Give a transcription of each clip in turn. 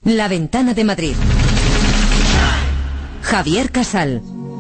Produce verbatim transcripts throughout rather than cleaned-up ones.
La Ventana de Madrid. Javier Casal.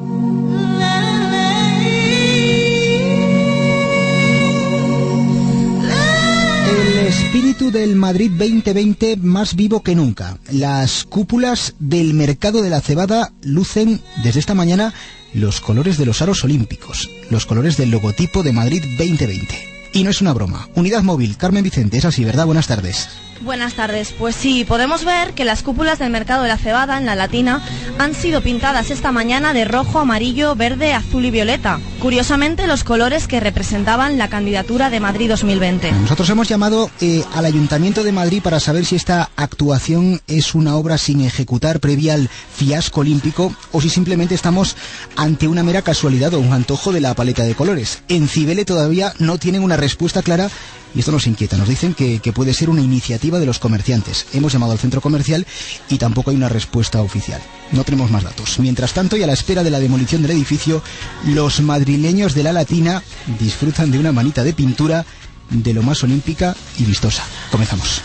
El espíritu del Madrid veinte veinte más vivo que nunca. Las cúpulas del mercado de la cebada lucen desde esta mañana los colores de los aros olímpicos, los colores del logotipo de Madrid veinte veinte. Y no es una broma. Unidad Móvil, Carmen Vicente, es así, ¿verdad? Buenas tardes. Buenas tardes. Pues sí, podemos ver que las cúpulas del mercado de la cebada en la Latina han sido pintadas esta mañana de rojo, amarillo, verde, azul y violeta. Curiosamente, los colores que representaban la candidatura de Madrid dos mil veinte. Nosotros hemos llamado eh, al Ayuntamiento de Madrid para saber si esta actuación es una obra sin ejecutar previa al fiasco olímpico o si simplemente estamos ante una mera casualidad o un antojo de la paleta de colores. En Cibele todavía no tienen una respuesta clara. Y esto nos inquieta, nos dicen que, que puede ser una iniciativa de los comerciantes. Hemos llamado al centro comercial y tampoco hay una respuesta oficial. No tenemos más datos. Mientras tanto, y a la espera de la demolición del edificio, los madrileños de la Latina disfrutan de una manita de pintura de lo más olímpica y vistosa. Comenzamos.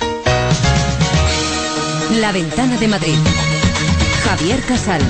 La Ventana de Madrid. Javier Casal.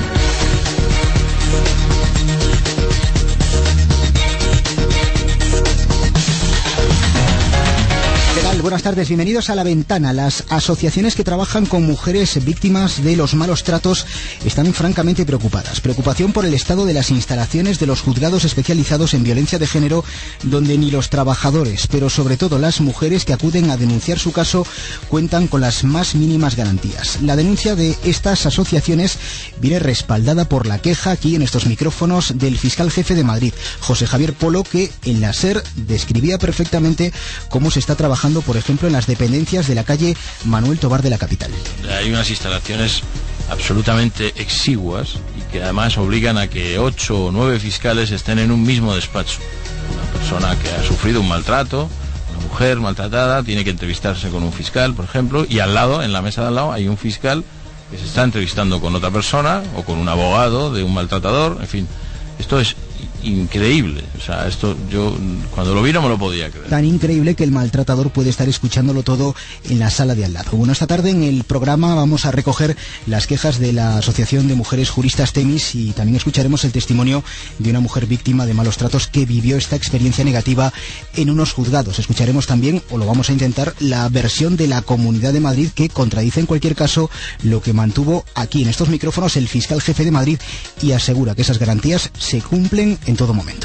Buenas tardes, bienvenidos a La Ventana. Las asociaciones que trabajan con mujeres víctimas de los malos tratos están francamente preocupadas. Preocupación por el estado de las instalaciones de los juzgados especializados en violencia de género, donde ni los trabajadores, pero sobre todo las mujeres que acuden a denunciar su caso, cuentan con las más mínimas garantías. La denuncia de estas asociaciones viene respaldada por la queja aquí en estos micrófonos del fiscal jefe de Madrid, José Javier Polo, que en la SER describía perfectamente cómo se está trabajando, por ejemplo, en las dependencias de la calle Manuel Tobar de la capital. Hay unas instalaciones absolutamente exiguas y que además obligan a que ocho o nueve fiscales estén en un mismo despacho. Una persona que ha sufrido un maltrato, una mujer maltratada, tiene que entrevistarse con un fiscal, por ejemplo, y al lado, en la mesa de al lado, hay un fiscal que se está entrevistando con otra persona o con un abogado de un maltratador. En fin, esto es increíble. O sea, esto yo cuando lo vi no me lo podía creer. Tan increíble que el maltratador puede estar escuchándolo todo en la sala de al lado. Bueno, esta tarde en el programa vamos a recoger las quejas de la Asociación de Mujeres Juristas Temis y también escucharemos el testimonio de una mujer víctima de malos tratos que vivió esta experiencia negativa en unos juzgados. Escucharemos también, o lo vamos a intentar, la versión de la Comunidad de Madrid que contradice en cualquier caso lo que mantuvo aquí en estos micrófonos el fiscal jefe de Madrid y asegura que esas garantías se cumplen en todo momento.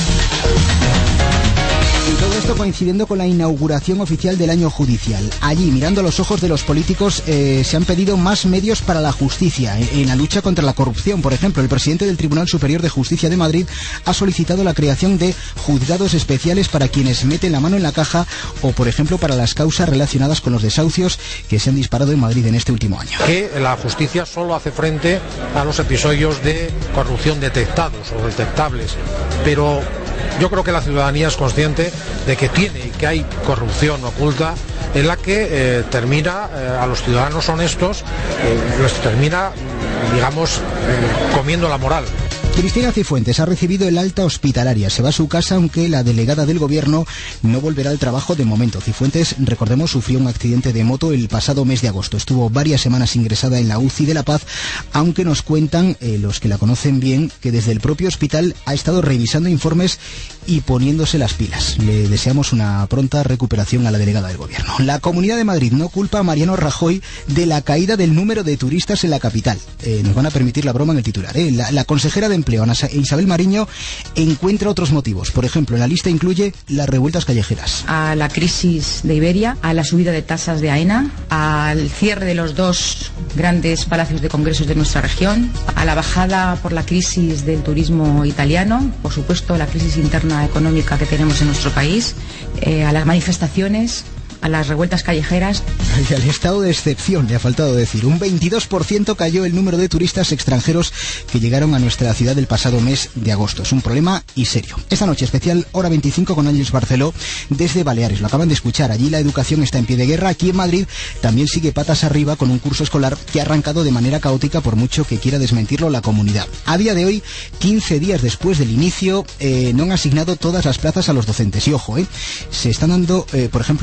Y todo esto coincidiendo con la inauguración oficial del año judicial. Allí, mirando a los ojos de los políticos, eh, se han pedido más medios para la justicia en, en la lucha contra la corrupción. Por ejemplo, el presidente del Tribunal Superior de Justicia de Madrid ha solicitado la creación de juzgados especiales para quienes meten la mano en la caja o, por ejemplo, para las causas relacionadas con los desahucios que se han disparado en Madrid en este último año. Que la justicia solo hace frente a los episodios de corrupción detectados o detectables, pero yo creo que la ciudadanía es consciente de que tiene y que hay corrupción oculta en la que eh, termina eh, a los ciudadanos honestos, eh, los termina, digamos, eh, comiendo la moral. Cristina Cifuentes ha recibido el alta hospitalaria. Se va a su casa, aunque la delegada del gobierno no volverá al trabajo de momento. Cifuentes, recordemos, sufrió un accidente de moto el pasado mes de agosto. Estuvo varias semanas ingresada en la U C I de La Paz, aunque nos cuentan eh, los que la conocen bien que desde el propio hospital ha estado revisando informes y poniéndose las pilas. Le deseamos una pronta recuperación a la delegada del gobierno. La Comunidad de Madrid no culpa a Mariano Rajoy de la caída del número de turistas en la capital. Eh, nos van a permitir la broma en el titular. Eh. La, la consejera de Empleo, Ana Isabel Mariño, encuentra otros motivos. Por ejemplo, en la lista incluye las revueltas callejeras. A la crisis de Iberia, a la subida de tasas de AENA, al cierre de los dos grandes palacios de congresos de nuestra región, a la bajada por la crisis del turismo italiano, por supuesto la crisis interna económica que tenemos en nuestro país, eh, a las manifestaciones, a las revueltas callejeras. Y al estado de excepción, le ha faltado decir. Un veintidós por ciento cayó el número de turistas extranjeros que llegaron a nuestra ciudad el pasado mes de agosto. Es un problema y serio. Esta noche especial, hora veinticinco con Ángeles Barceló desde Baleares. Lo acaban de escuchar. Allí la educación está en pie de guerra. Aquí en Madrid también sigue patas arriba con un curso escolar que ha arrancado de manera caótica, por mucho que quiera desmentirlo la comunidad. A día de hoy, quince días después del inicio, eh, no han asignado todas las plazas a los docentes. Y ojo, eh, se están dando, eh, por ejemplo, un puesto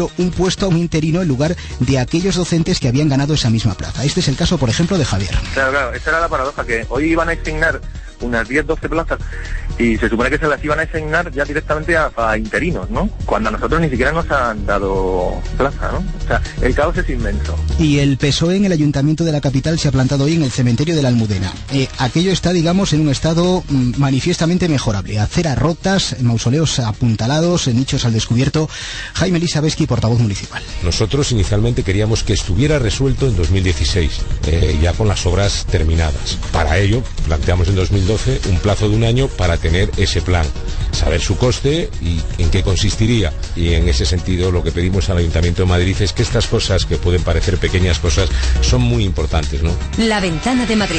puesto a un interino en lugar de aquellos docentes que habían ganado esa misma plaza. Este es el caso, por ejemplo, de Javier. Claro, claro, esa era la paradoja, que hoy iban a asignar unas diez doce plazas y se supone que se las iban a asignar ya directamente a, a interinos, ¿no? Cuando a nosotros ni siquiera nos han dado plaza, ¿no? O sea, el caos es inmenso. Y el P S O E en el Ayuntamiento de la capital se ha plantado hoy en el cementerio de la Almudena. Eh, aquello está, digamos, en un estado mm, manifiestamente mejorable. Aceras rotas, mausoleos apuntalados, nichos al descubierto. Jaime Lisabeski, portavoz municipal. Nosotros inicialmente queríamos que estuviera resuelto en dos mil dieciséis, eh, ya con las obras terminadas. Para ello, planteamos en dos mil doce un plazo de un año para tener ese plan, saber su coste y en qué consistiría. Y en ese sentido lo que pedimos al Ayuntamiento de Madrid es que estas cosas, que pueden parecer pequeñas cosas, son muy importantes, ¿no? La Ventana de Madrid.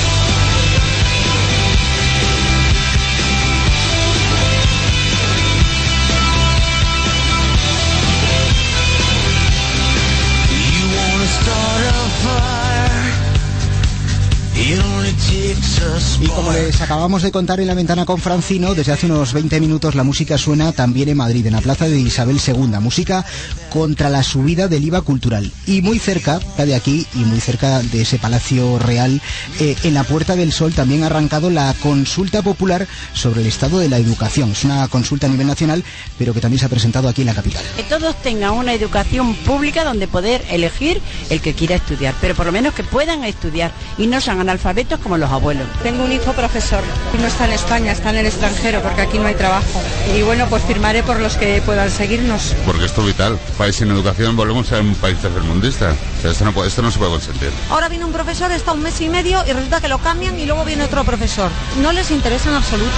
Y como les acabamos de contar en La Ventana con Francino, desde hace unos veinte minutos la música suena también en Madrid, en la plaza de Isabel segunda. Música contra la subida del I V A cultural. Y muy cerca de aquí, y muy cerca de ese Palacio Real, eh, en la Puerta del Sol también ha arrancado la consulta popular sobre el estado de la educación. Es una consulta a nivel nacional, pero que también se ha presentado aquí en la capital. Que todos tengan una educación pública donde poder elegir el que quiera estudiar, pero por lo menos que puedan estudiar y no sean analfabetos como los abuelos. Tengo un hijo profesor y no está en España, está en el extranjero porque aquí no hay trabajo. Y bueno, pues firmaré por los que puedan seguirnos. Porque esto es vital. País sin educación volvemos a ser un país tercermundista. O sea, esto, no puede, esto no se puede consentir. Ahora viene un profesor, está un mes y medio y resulta que lo cambian y luego viene otro profesor. No les interesa en absoluto.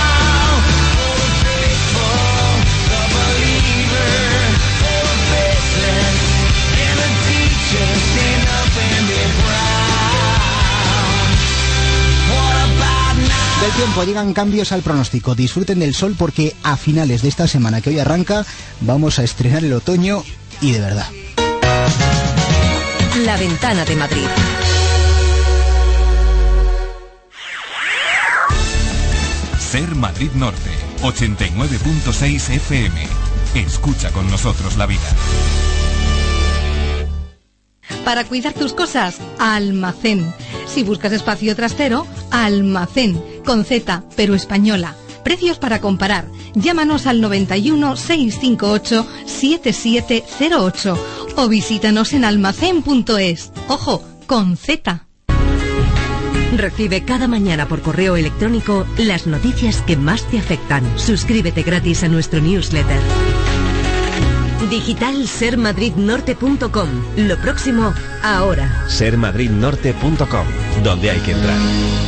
Del tiempo, llegan cambios al pronóstico. Disfruten del sol porque a finales de esta semana que hoy arranca vamos a estrenar el otoño y de verdad. La Ventana de Madrid. Ser Madrid Norte, ochenta y nueve punto seis F M. Escucha con nosotros la vida. Para cuidar tus cosas, Almacén. Si buscas espacio trastero, Almacén, con Z, pero española. Precios para comparar. Llámanos al noventa y uno, seiscientos cincuenta y ocho, setenta y siete cero ocho o visítanos en almacén punto es. Ojo, con Z. Recibe cada mañana por correo electrónico las noticias que más te afectan. Suscríbete gratis a nuestro newsletter. Digital ser madrid norte punto com. Lo próximo, ahora. ser madrid norte punto com, donde hay que entrar.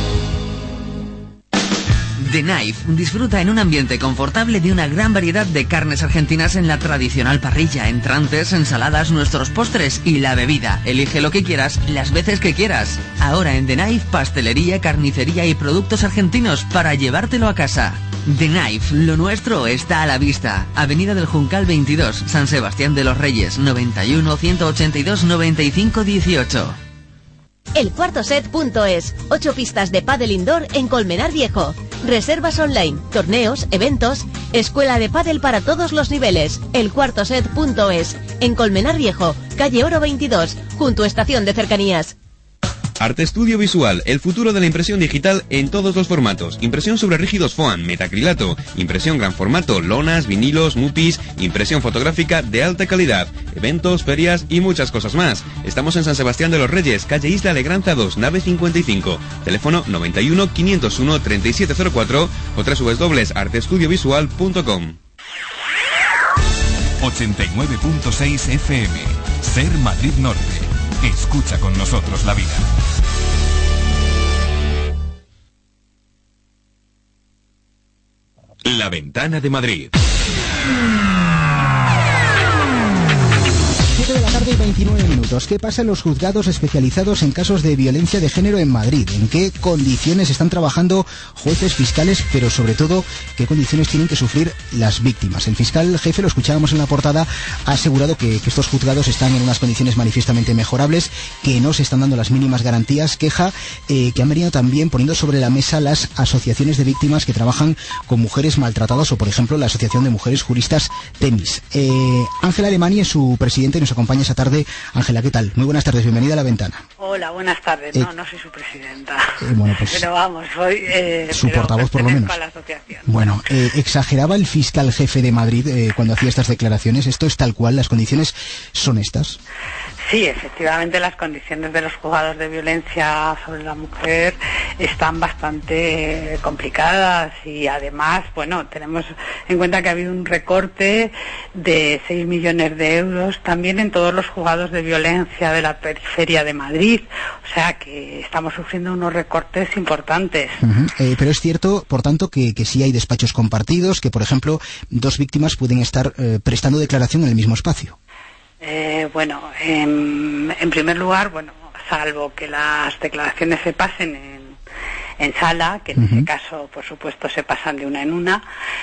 The Knife disfruta en un ambiente confortable de una gran variedad de carnes argentinas en la tradicional parrilla, entrantes, ensaladas, nuestros postres y la bebida. Elige lo que quieras, las veces que quieras. Ahora en The Knife, pastelería, carnicería y productos argentinos para llevártelo a casa. The Knife, lo nuestro está a la vista. Avenida del Juncal veintidós, San Sebastián de los Reyes, noventa y uno, ciento ochenta y dos, noventa y cinco, dieciocho. El cuarto set punto es. Ocho pistas de pádel indoor en Colmenar Viejo. Reservas online, torneos, eventos. Escuela de pádel para todos los niveles. El cuarto set punto es. En Colmenar Viejo, calle Oro veintidós, junto a Estación de Cercanías. Arte Estudio Visual, el futuro de la impresión digital en todos los formatos. Impresión sobre rígidos foam, metacrilato, impresión gran formato, lonas, vinilos, mupis, impresión fotográfica de alta calidad, eventos, ferias y muchas cosas más. Estamos en San Sebastián de los Reyes, calle Isla Alegranza dos, nave cincuenta y cinco. Teléfono noventa y uno, quinientos uno, treinta y siete cero cuatro o doble u doble u doble u punto arte estudio visual punto com. ochenta y nueve punto seis F M. Ser Madrid Norte. Escucha con nosotros la vida. La Ventana de Madrid. siete de la tarde y veintinueve minutos. ¿Qué pasa en los juzgados especializados en casos de violencia de género en Madrid? ¿En qué condiciones están trabajando jueces, fiscales, pero sobre todo, qué condiciones tienen que sufrir las víctimas? El fiscal jefe, lo escuchábamos en la portada, ha asegurado que, que estos juzgados están en unas condiciones manifiestamente mejorables, que no se están dando las mínimas garantías, queja eh, que han venido también poniendo sobre la mesa las asociaciones de víctimas que trabajan con mujeres maltratadas o, por ejemplo, la Asociación de Mujeres Juristas Temis. Eh, Ángela Alemany es su presidente y nos acompaña esta tarde. Ángela, ¿qué tal? Muy buenas tardes, bienvenida a La Ventana. Hola, buenas tardes. Eh, no, no soy su presidenta. Eh, bueno, pues, pero vamos, soy eh, su portavoz por lo menos. A la asociación. Bueno, eh, exageraba el fiscal jefe de Madrid eh, cuando hacía estas declaraciones. ¿Esto es tal cual? ¿Las condiciones son estas? Sí, efectivamente las condiciones de los juzgados de violencia sobre la mujer están bastante complicadas y además, bueno, tenemos en cuenta que ha habido un recorte de seis millones de euros también en todos los juzgados de violencia de la periferia de Madrid, o sea que estamos sufriendo unos recortes importantes. Uh-huh. Eh, pero es cierto, por tanto, que, que sí hay despachos compartidos, que por ejemplo dos víctimas pueden estar eh, prestando declaración en el mismo espacio. Eh, bueno, en, en primer lugar, bueno, salvo que las declaraciones se pasen en, en sala, que en uh-huh. ese caso, por supuesto, se pasan de una en una,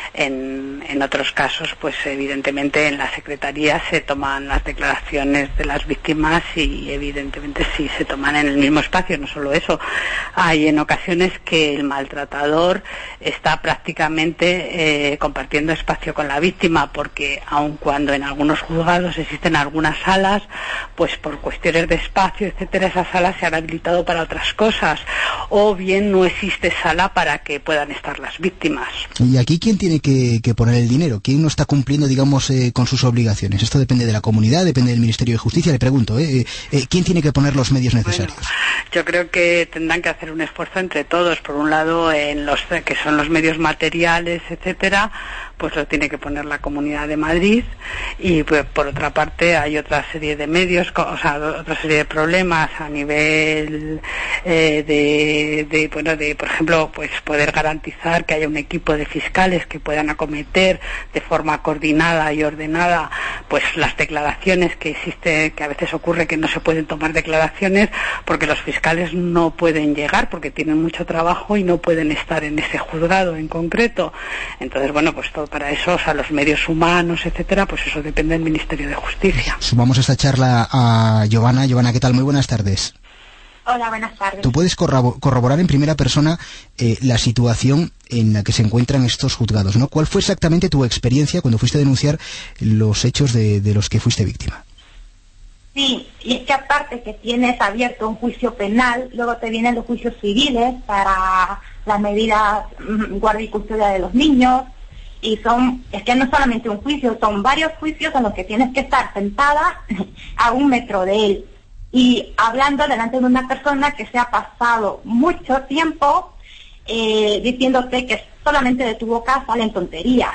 en, en otros casos, pues evidentemente en la Secretaría se toman las declaraciones de las víctimas y evidentemente sí se toman en el mismo espacio. No solo eso, hay en ocasiones que el maltratador está prácticamente eh, compartiendo espacio con la víctima, porque aun cuando en algunos juzgados existen algunas salas, pues por cuestiones de espacio, etcétera, esas salas se han habilitado para otras cosas, o bien no existe sala para que puedan estar las víctimas. ¿Y aquí quién tiene que, que poner el dinero? ¿Quién no está cumpliendo, digamos, eh, con sus obligaciones? Esto depende de la comunidad, depende del Ministerio de Justicia. Le pregunto, ¿eh? Eh, ¿quién tiene que poner los medios necesarios? Bueno, yo creo que tendrán que hacer un esfuerzo entre todos. Por un lado, en los que son los medios materiales, etcétera, pues lo tiene que poner la Comunidad de Madrid, y pues, por otra parte hay otra serie de medios, o sea, otra serie de problemas a nivel eh, de, de, bueno, de, por ejemplo, pues poder garantizar que haya un equipo de fiscales que puedan acometer de forma coordinada y ordenada, pues las declaraciones que existe, que a veces ocurre que no se pueden tomar declaraciones porque los fiscales no pueden llegar porque tienen mucho trabajo y no pueden estar en ese juzgado en concreto. Entonces, bueno, pues todo para eso, o sea, los medios humanos, etcétera, pues eso depende del Ministerio de Justicia. Sumamos esta charla a Giovanna. Giovanna, ¿qué tal? Muy buenas tardes. Hola, buenas tardes. ¿Tú puedes corroborar en primera persona eh, la situación en la que se encuentran estos juzgados, ¿no? ¿Cuál fue exactamente tu experiencia cuando fuiste a denunciar los hechos de, de los que fuiste víctima? Sí, y es que aparte que tienes abierto un juicio penal, luego te vienen los juicios civiles para las medidas mmm, guardia y custodia de los niños, y son, es que no solamente un juicio, son varios juicios en los que tienes que estar sentada a un metro de él y hablando delante de una persona que se ha pasado mucho tiempo eh, diciéndote que solamente de tu boca salen tonterías.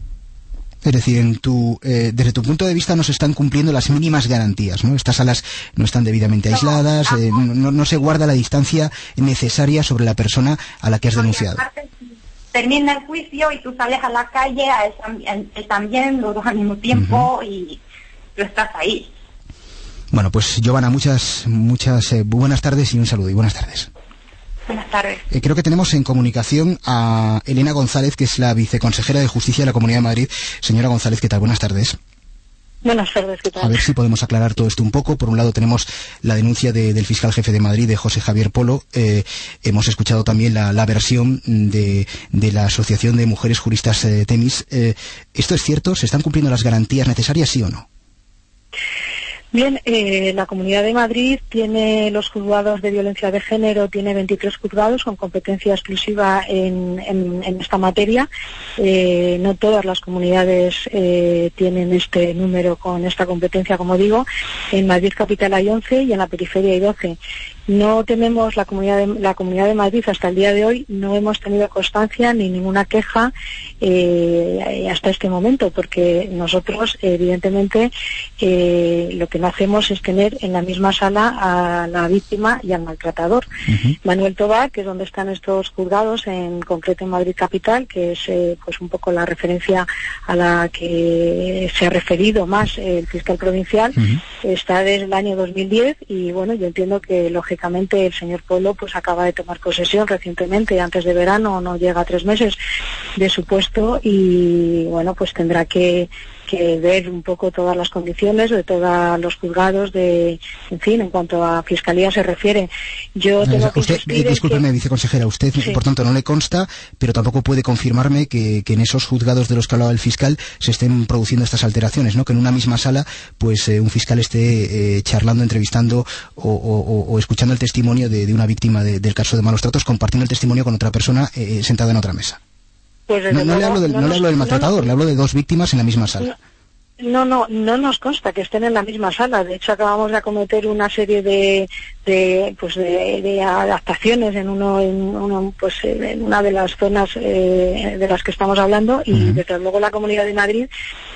Es decir, en tu, eh, desde tu punto de vista no se están cumpliendo las mínimas garantías, ¿no? Estas salas no están debidamente no, aisladas, eh, no, no se guarda la distancia necesaria sobre la persona a la que has denunciado. Termina el juicio y tú sales a la calle, a él, él también, los dos al mismo tiempo, uh-huh. y tú estás ahí. Bueno, pues Giovanna, muchas, muchas eh, buenas tardes y un saludo y buenas tardes. Buenas tardes. Eh, creo que tenemos en comunicación a Elena González, que es la viceconsejera de Justicia de la Comunidad de Madrid. Señora González, ¿qué tal? Buenas tardes. Buenas tardes, ¿qué tal? A ver si podemos aclarar todo esto un poco. Por un lado tenemos la denuncia de, del fiscal jefe de Madrid, de José Javier Polo. Eh, hemos escuchado también la, la versión de, de la Asociación de Mujeres Juristas eh, Temis. Eh, ¿Esto es cierto? ¿Se están cumpliendo las garantías necesarias, sí o no? Bien, eh, la Comunidad de Madrid tiene los juzgados de violencia de género, tiene veintitrés juzgados con competencia exclusiva en, en, en esta materia. Eh, no todas las comunidades eh, tienen este número con esta competencia, como digo. En Madrid Capital hay once y en la periferia hay doce. No tenemos la comunidad de, la Comunidad de Madrid hasta el día de hoy, no hemos tenido constancia ni ninguna queja eh, hasta este momento, porque nosotros, evidentemente, eh, lo que que no hacemos es tener en la misma sala a la víctima y al maltratador. Uh-huh. Manuel Tobar, que es donde están estos juzgados, en concreto en Madrid Capital, que es eh, pues un poco la referencia a la que se ha referido más el fiscal provincial, uh-huh. está desde el año dos mil diez y bueno, yo entiendo que lógicamente el señor Polo pues acaba de tomar posesión recientemente, antes de verano, no llega a tres meses de su puesto y bueno, pues tendrá que que ver un poco todas las condiciones de todos los juzgados, de, en fin, en cuanto a fiscalía se refiere. Yo tengo que usted, eh, discúlpeme, que... viceconsejera, usted, sí. por tanto, no le consta, pero tampoco puede confirmarme que, que en esos juzgados de los que hablaba el fiscal se estén produciendo estas alteraciones, ¿no? Que en una misma sala, pues eh, un fiscal esté eh, charlando, entrevistando o, o, o escuchando el testimonio de, de una víctima de, del caso de malos tratos, compartiendo el testimonio con otra persona eh, sentada en otra mesa. Pues no, no, luego, le hablo del, no, no le hablo del maltratador, no, no, le hablo de dos víctimas en la misma sala. No, no, no nos consta que estén en la misma sala. De hecho, acabamos de acometer una serie de, de pues de, de adaptaciones en uno, en uno, pues en una de las zonas eh, de las que estamos hablando y uh-huh. desde luego la Comunidad de Madrid,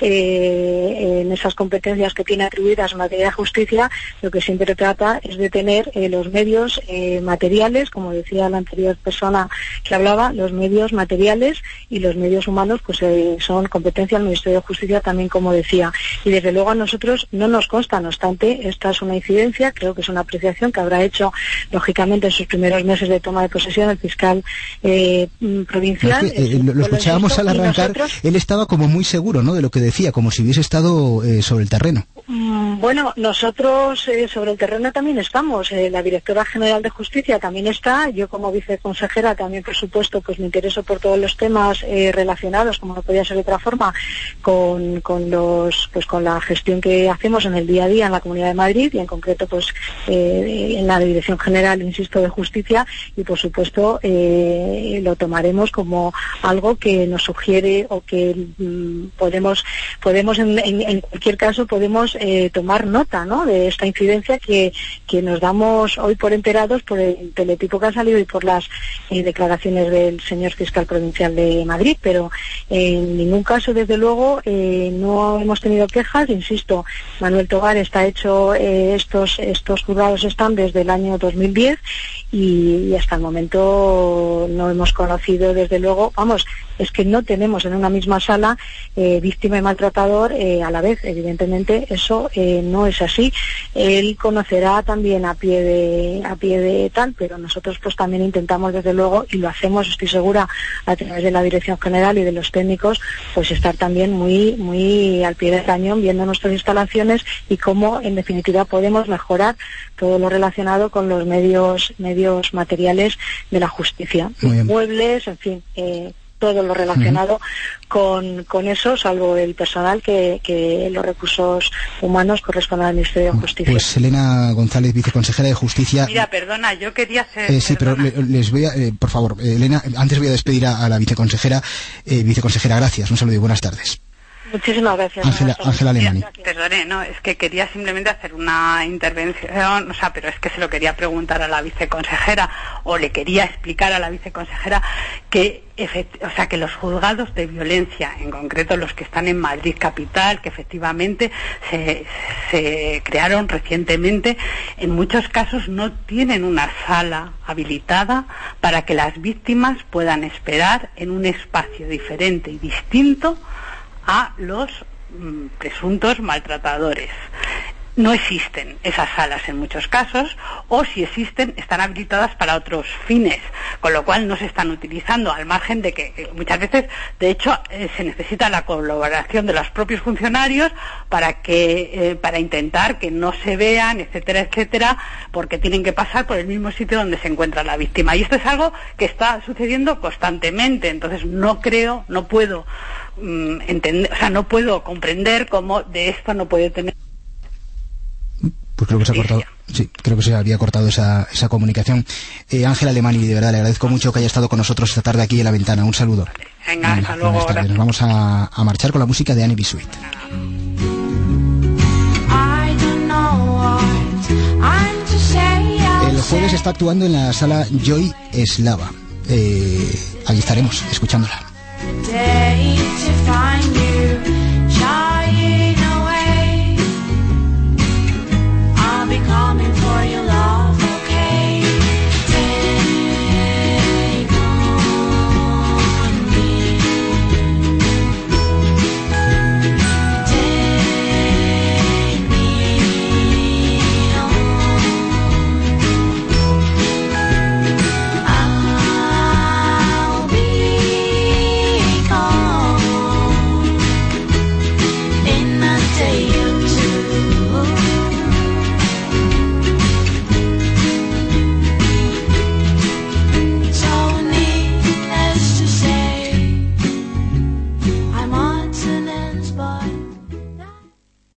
eh, en esas competencias que tiene atribuidas en materia de justicia, lo que siempre trata es de tener eh, los medios eh, materiales, como decía la anterior persona que hablaba, los medios materiales y los medios humanos, pues eh, son competencia del Ministerio de Justicia también, como decía. Y desde luego a nosotros no nos consta, no obstante, esta es una incidencia, creo que es una apreciación que habrá hecho, lógicamente, en sus primeros meses de toma de posesión el fiscal eh, provincial. Es que, eh, lo, lo escuchábamos al arrancar, nosotros... él estaba como muy seguro, ¿no?, de lo que decía, como si hubiese estado eh, sobre el terreno. Bueno, nosotros eh, sobre el terreno también estamos, eh, la directora general de Justicia también está, yo como viceconsejera también, por supuesto, pues me intereso por todos los temas eh, relacionados, como no podía ser de otra forma, con, con los, pues con la gestión que hacemos en el día a día en la Comunidad de Madrid y en concreto pues eh, en la Dirección General, insisto, de Justicia, y por supuesto eh, lo tomaremos como algo que nos sugiere o que mm, podemos, podemos en, en, en cualquier caso podemos Eh, tomar nota, ¿no?, de esta incidencia que, que nos damos hoy por enterados por el teletipo que ha salido y por las eh, declaraciones del señor fiscal provincial de Madrid, pero eh, en ningún caso, desde luego, eh, no hemos tenido quejas. Insisto, Manuel Tobar está hecho, eh, estos estos juzgados están desde el año dos mil diez y, y hasta el momento no hemos conocido, desde luego, vamos, es que no tenemos en una misma sala eh, víctima y maltratador eh, a la vez. Evidentemente eso eh, no es así. Él conocerá también a pie de a pie de tal, pero nosotros pues también intentamos, desde luego, y lo hacemos, estoy segura, a través de la Dirección General y de los técnicos, pues estar también muy muy al pie del cañón viendo nuestras instalaciones y cómo en definitiva podemos mejorar todo lo relacionado con los medios medios materiales de la justicia, muebles, en fin, eh, todo lo relacionado uh-huh. con, con eso, salvo el personal que, que los recursos humanos corresponden al Ministerio de Justicia. Pues Elena González, viceconsejera de Justicia. Mira, perdona, yo quería hacer... Eh, sí, perdona. pero le, les voy a... Eh, por favor, eh, Elena, antes voy a despedir a, a la viceconsejera. Eh, viceconsejera, gracias, un saludo y buenas tardes. Muchísimas gracias. Ángela, Ángela Alemany. Perdone, no, es que quería simplemente hacer una intervención, o sea, pero es que se lo quería preguntar a la viceconsejera, o le quería explicar a la viceconsejera que, efect- o sea, que los juzgados de violencia, en concreto los que están en Madrid Capital, que efectivamente se, se crearon recientemente, en muchos casos no tienen una sala habilitada para que las víctimas puedan esperar en un espacio diferente y distinto a los mm, presuntos maltratadores. No existen esas salas en muchos casos, o si existen están habilitadas para otros fines, con lo cual no se están utilizando, al margen de que eh, muchas veces, de hecho, eh, se necesita la colaboración de los propios funcionarios para que eh, para intentar que no se vean, etcétera, etcétera, porque tienen que pasar por el mismo sitio donde se encuentra la víctima. Y esto es algo que está sucediendo constantemente, entonces no creo, no puedo mm, entender, o sea, no puedo comprender cómo de esto no puede tener. Pues creo que se ha cortado, sí, creo que se había cortado esa, esa comunicación. Eh, Ángela Alemany, de verdad, le agradezco mucho que haya estado con nosotros esta tarde aquí en La Ventana. Un saludo. Venga, hasta luego. Nos vamos a, a marchar con la música de Annie B. Sweet. El jueves está actuando en la sala Joy Eslava. Eh, ahí estaremos, escuchándola. coming